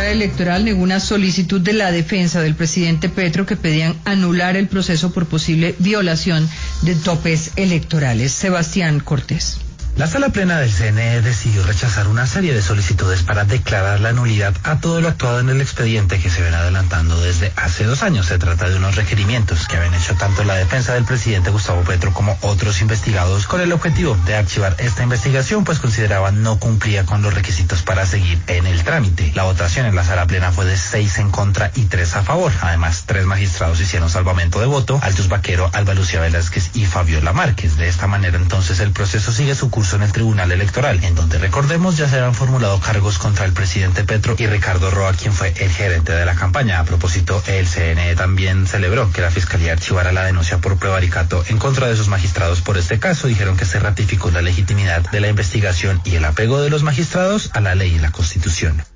Tribunal Electoral negó una solicitud de la defensa del presidente Petro que pedían anular el proceso por posible violación de topes electorales. Sebastián Cortés. La Sala Plena del CNE decidió rechazar una serie de solicitudes para declarar la nulidad a todo lo actuado en el expediente que se ven adelantando desde hace 2 años. Se trata de unos requerimientos que habían hecho tanto la defensa del presidente Gustavo Petro como otros investigados con el objetivo de archivar esta investigación, pues consideraban no cumplía con los requisitos para seguir en el trámite. La votación en la Sala Plena fue de 6 en contra y 3 a favor. Además, 3 magistrados hicieron salvamento de voto: Altus Vaquero, Alba Lucía Velázquez y Fabiola Márquez. De esta manera, entonces, el proceso sigue su curso en el Tribunal Electoral, en donde, recordemos, ya se han formulado cargos contra el presidente Petro y Ricardo Roa, quien fue el gerente de la campaña. A propósito, el CNE también celebró que la Fiscalía archivara la denuncia por prevaricato en contra de sus magistrados por este caso. Dijeron que se ratificó la legitimidad de la investigación y el apego de los magistrados a la ley y la Constitución.